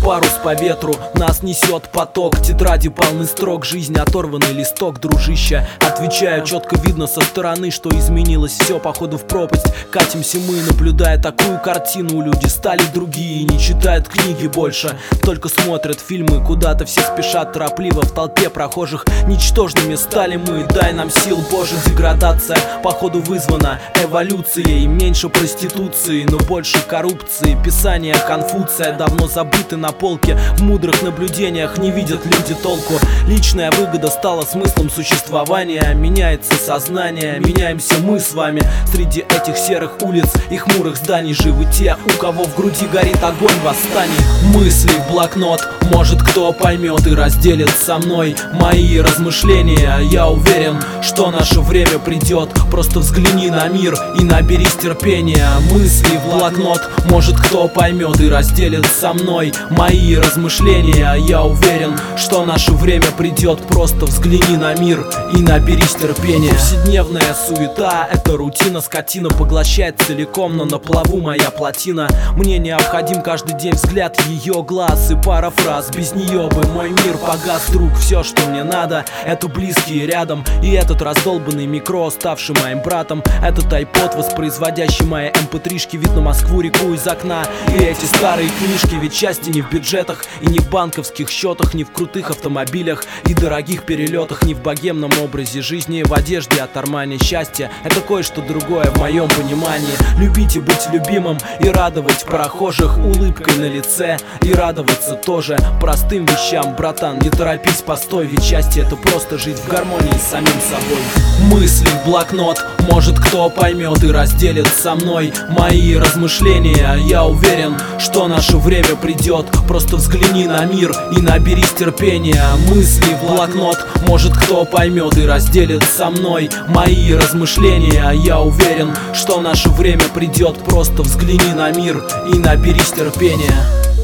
парус по ветру, нас несет поток. Тетради полны строк, жизнь оторванный листок, дружище. Отвечаю, четко видно со стороны, что изменилось все, походу в пропасть катимся мы, наблюдая такую картину. Люди стали другие, не читают книги больше, только смотрят фильмы. Куда-то все спешат торопливо, в толпе прохожих ничтожными стали мы. Дай нам сил, Боже, деградация походу вызвана эволюцией. Меньше проституции, но больше коррупции. Писание Конфуция давно забыты на полке. В мудрых наблюдениях не видят люди толку. Личная выгода стала смыслом существования. Меняется сознание, меняемся мы с вами. Среди этих серых улиц и хмурых зданий живы те, у кого в груди горит огонь восстаний. Мысли в блокнот, может кто поймет и разделит со мной мои размышления. Я уверен, что наше время придет. Просто взгляни на мир и наберись терпения. Мысли в блокнот, может кто поймет и разделит со мной мои размышления. Я уверен, что наше время придет. Просто взгляни на мир и наберись терпения. Повседневная суета — это рутина. Скотина поглощает целиком, но на плаву моя плотина. Мне необходим каждый день взгляд ее глаз и пара фраз. Без нее бы мой мир погас, друг. Все, что мне надо, это близкие рядом. И этот раздолбанный микро, ставший моим братом. Этот айпод, воспроизводящий мои mp3-шки. Вид на Москву, реку из окна. И эти старые книжки, ведь счастье не в бюджетах и не в банковских счетах, не в крутых автомобилях и дорогих перелетах, не в богемном образе жизни, в одежде от Армани. Счастье — это кое-что другое в моем понимании. Любить и быть любимым, и радовать прохожих улыбкой на лице, и радоваться тоже простым вещам. Братан, не торопись, постой, ведь счастье — это просто жить в гармонии с самим собой. Мысли в блокнот, может кто поймет и разделит со мной мои размышления. Я уверен, что наше время придет. Просто взгляни на мир и наберись терпения. Мысли в блокнот, может кто поймет и разделит со мной мои размышления. Я уверен, что наше время придет. Просто взгляни на мир и наберись терпения.